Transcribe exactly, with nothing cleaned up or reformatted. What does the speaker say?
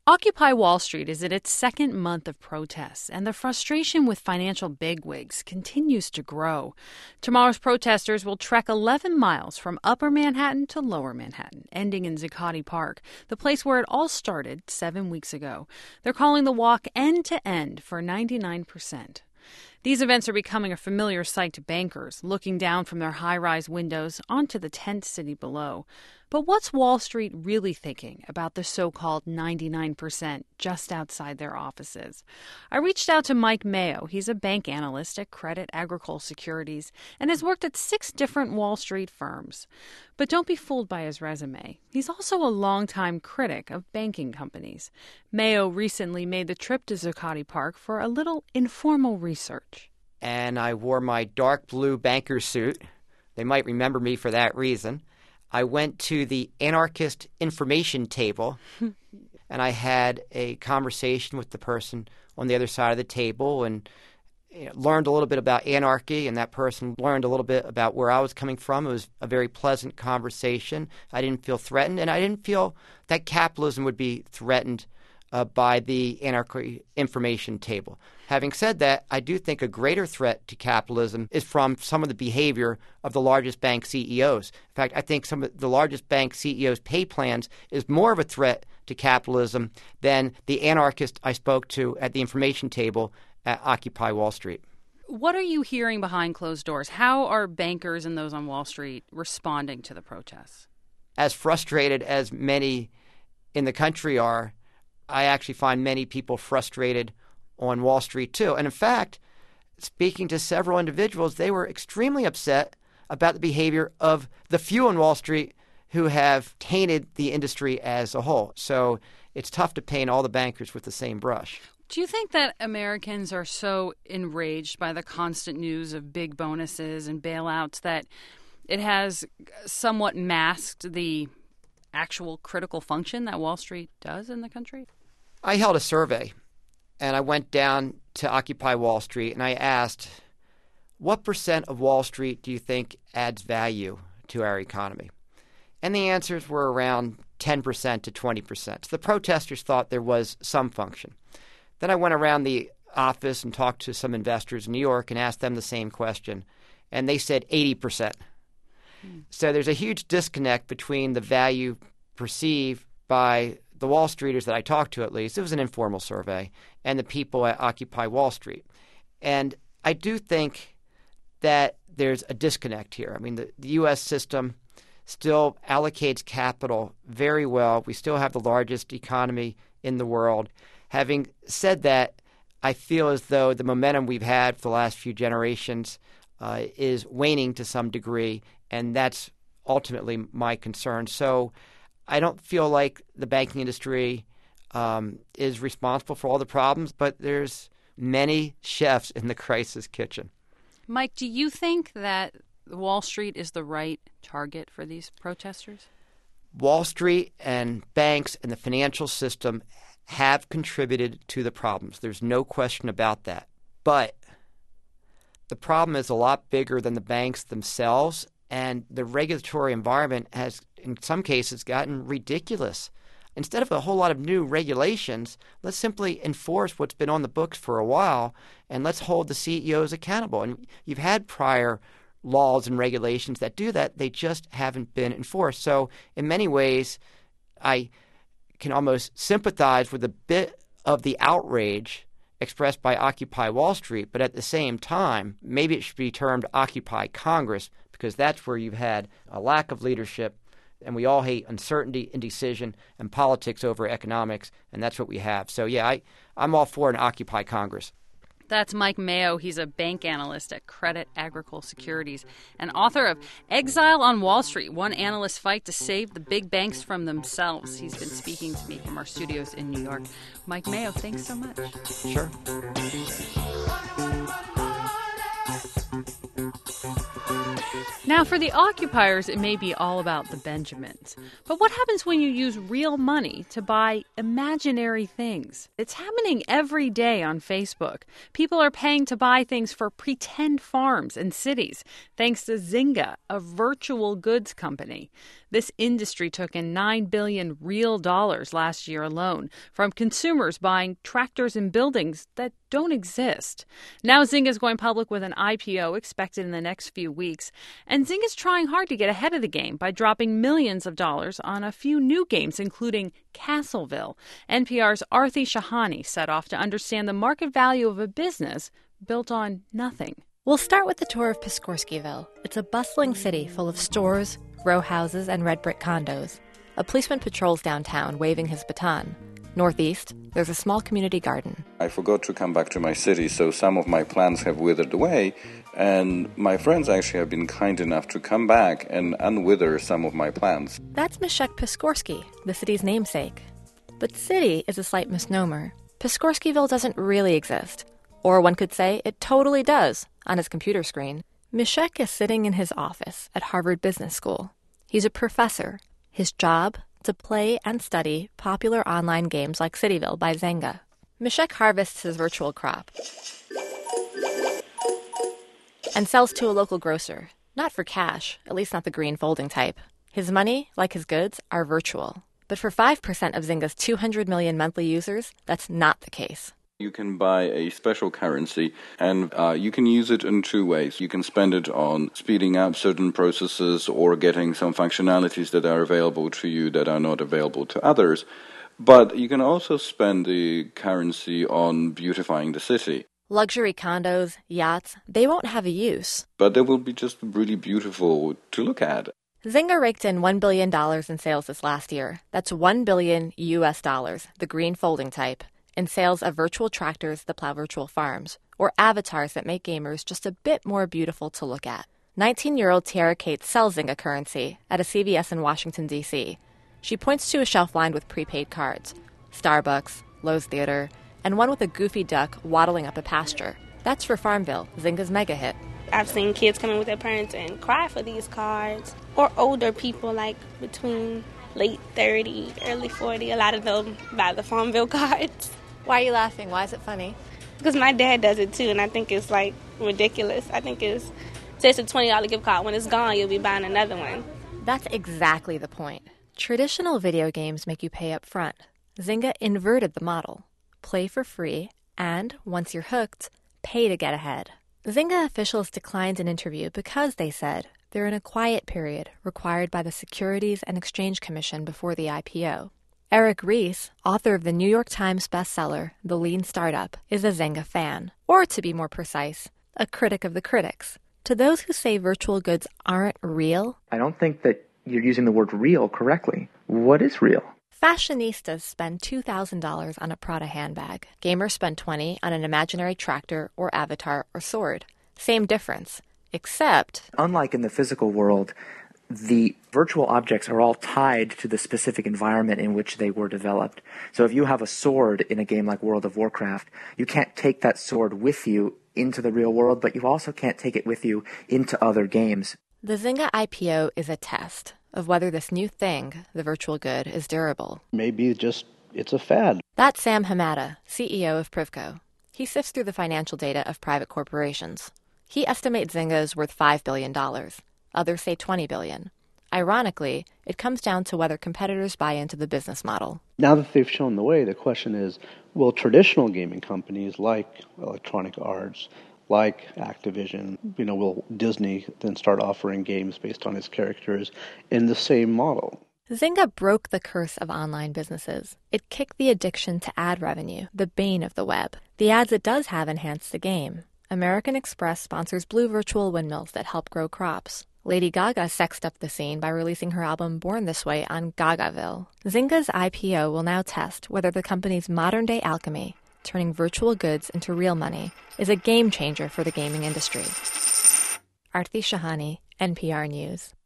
Occupy Wall Street is in its second month of protests, and the frustration with financial bigwigs continues to grow. Tomorrow's protesters will trek eleven miles from Upper Manhattan to Lower Manhattan, ending in Zuccotti Park, the place where it all started seven weeks ago. They're calling the walk end to end for ninety-nine percent. These events are becoming a familiar sight to bankers, looking down from their high-rise windows onto the tent city below. But what's Wall Street really thinking about the so-called ninety-nine percent just outside their offices? I reached out to Mike Mayo. He's a bank analyst at Credit Agricole Securities and has worked at six different Wall Street firms. But don't be fooled by his resume. He's also a longtime critic of banking companies. Mayo recently made the trip to Zuccotti Park for a little informal research. And I wore my dark blue banker suit. They might remember me for that reason. I went to the anarchist information table, and I had a conversation with the person on the other side of the table and you know, learned a little bit about anarchy, and that person learned a little bit about where I was coming from. It was a very pleasant conversation. I didn't feel threatened, and I didn't feel that capitalism would be threatened uh, by the anarchy information table. Having said that, I do think a greater threat to capitalism is from some of the behavior of the largest bank C E Os. In fact, I think some of the largest bank C E Os' pay plans is more of a threat to capitalism than the anarchist I spoke to at the information table at Occupy Wall Street. What are you hearing behind closed doors? How are bankers and those on Wall Street responding to the protests? As frustrated as many in the country are, I actually find many people frustrated on Wall Street too. And in fact, speaking to several individuals, they were extremely upset about the behavior of the few on Wall Street who have tainted the industry as a whole. So it's tough to paint all the bankers with the same brush. Do you think that Americans are so enraged by the constant news of big bonuses and bailouts that it has somewhat masked the actual critical function that Wall Street does in the country? I held a survey, and I went down to Occupy Wall Street, and I asked, what percent of Wall Street do you think adds value to our economy? And the answers were around ten percent to twenty percent. So the protesters thought there was some function. Then I went around the office and talked to some investors in New York and asked them the same question, and they said eighty percent. Mm. So there's a huge disconnect between the value perceived by the Wall Streeters that I talked to, at least, it was an informal survey, and the people at Occupy Wall Street. And I do think that there's a disconnect here. I mean, the, the U S system still allocates capital very well. We still have the largest economy in the world. Having said that, I feel as though the momentum we've had for the last few generations uh, is waning to some degree, and that's ultimately my concern. So I don't feel like the banking industry um, is responsible for all the problems, but there's many chefs in the crisis kitchen. Mike, do you think that Wall Street is the right target for these protesters? Wall Street and banks and the financial system have contributed to the problems. There's no question about that. But the problem is a lot bigger than the banks themselves, and the regulatory environment has, in some cases, gotten ridiculous. Instead of a whole lot of new regulations, let's simply enforce what's been on the books for a while, and let's hold the C E Os accountable. And you've had prior laws and regulations that do that. They just haven't been enforced. So in many ways, I can almost sympathize with a bit of the outrage expressed by Occupy Wall Street, but at the same time, maybe it should be termed Occupy Congress, because that's where you've had a lack of leadership, and we all hate uncertainty, indecision, and politics over economics, and that's what we have. So, yeah, I, I'm all for an Occupy Congress. That's Mike Mayo. He's a bank analyst at Credit Agricole Securities and author of Exile on Wall Street, One Analyst's Fight to Save the Big Banks from Themselves. He's been speaking to me from our studios in New York. Mike Mayo, thanks so much. Sure. Now, for the occupiers, it may be all about the Benjamins. But what happens when you use real money to buy imaginary things? It's happening every day on Facebook. People are paying to buy things for pretend farms and cities, thanks to Zynga, a virtual goods company. This industry took in nine billion real dollars last year alone from consumers buying tractors and buildings that don't exist. Now Zynga is going public with an I P O expected in the next few weeks, and Zynga is trying hard to get ahead of the game by dropping millions of dollars on a few new games, including Castleville. N P R's Aarti Shahani set off to understand the market value of a business built on nothing. We'll start with the tour of Piskorskiville. It's a bustling city full of stores, row houses, and red brick condos. A policeman patrols downtown, waving his baton. Northeast, there's a small community garden. I forgot to come back to my city, so some of my plans have withered away, and my friends actually have been kind enough to come back and unwither some of my plans. That's Meshek Piskorsky, the city's namesake. But city is a slight misnomer. Piskorskiville doesn't really exist. Or one could say it totally does, on his computer screen. Meshek is sitting in his office at Harvard Business School. He's a professor. His job? To play and study popular online games like Cityville by Zynga. Meshek harvests his virtual crop and sells to a local grocer. Not for cash, at least not the green folding type. His money, like his goods, are virtual. But for five percent of Zynga's two hundred million monthly users, that's not the case. You can buy a special currency, and uh, you can use it in two ways. You can spend it on speeding up certain processes or getting some functionalities that are available to you that are not available to others. But you can also spend the currency on beautifying the city. Luxury condos, yachts, they won't have a use. But they will be just really beautiful to look at. Zynga raked in one billion dollars in sales this last year. That's one billion U S dollars, the green folding type, in sales of virtual tractors that plow virtual farms, or avatars that make gamers just a bit more beautiful to look at. nineteen-year-old Tiara Cates sells Zynga currency at a C V S in Washington, D C She points to a shelf lined with prepaid cards, Starbucks, Lowe's Theater, and one with a goofy duck waddling up a pasture. That's for Farmville, Zynga's mega hit. I've seen kids come in with their parents and cry for these cards, or older people like between late thirty, early forty, a lot of them buy the Farmville cards. Why are you laughing? Why is it funny? Because my dad does it too, and I think it's like ridiculous. I think it's, say it's a twenty dollars gift card. When it's gone, you'll be buying another one. That's exactly the point. Traditional video games make you pay up front. Zynga inverted the model. Play for free, and once you're hooked, pay to get ahead. Zynga officials declined an interview because, they said, they're in a quiet period required by the Securities and Exchange Commission before the I P O. Eric Ries, author of the New York Times bestseller, The Lean Startup, is a Zynga fan, or to be more precise, a critic of the critics. To those who say virtual goods aren't real, I don't think that you're using the word real correctly. What is real? Fashionistas spend two thousand dollars on a Prada handbag. Gamers spend twenty dollars on an imaginary tractor or avatar or sword. Same difference, except... Unlike in the physical world, the virtual objects are all tied to the specific environment in which they were developed. So if you have a sword in a game like World of Warcraft, you can't take that sword with you into the real world, but you also can't take it with you into other games. The Zynga I P O is a test of whether this new thing, the virtual good, is durable. Maybe just it's a fad. That's Sam Hamada, C E O of Privco. He sifts through the financial data of private corporations. He estimates Zynga is worth five billion dollars. Others say twenty billion dollars. Ironically, it comes down to whether competitors buy into the business model. Now that they've shown the way, the question is, will traditional gaming companies like Electronic Arts, like Activision, you know, will Disney then start offering games based on its characters in the same model? Zynga broke the curse of online businesses. It kicked the addiction to ad revenue, the bane of the web. The ads it does have enhance the game. American Express sponsors blue virtual windmills that help grow crops. Lady Gaga sexed up the scene by releasing her album Born This Way on Gagaville. Zynga's I P O will now test whether the company's modern-day alchemy, turning virtual goods into real money, is a game changer for the gaming industry. Aarti Shahani, N P R News.